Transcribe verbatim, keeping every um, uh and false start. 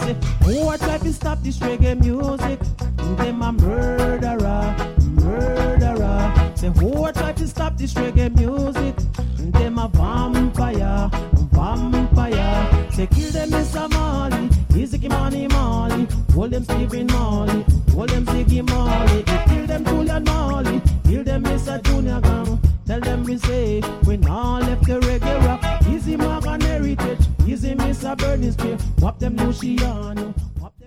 Say, who a try to stop this reggae music? Them a murderer, murderer. Say, who a try to stop this reggae music? Them a vampire, vampire. Say, kill them Mister Marley, Easy Money Marley. Hold them Stephen Marley, hold them Ziggy Marley. Kill them Julian Marley, kill them Mister Junior Gang. Tell them we say, we now left the reggae rap. Easy Morgan Heritage, easy Mister Bernie Spear. Wap them Luciano, wap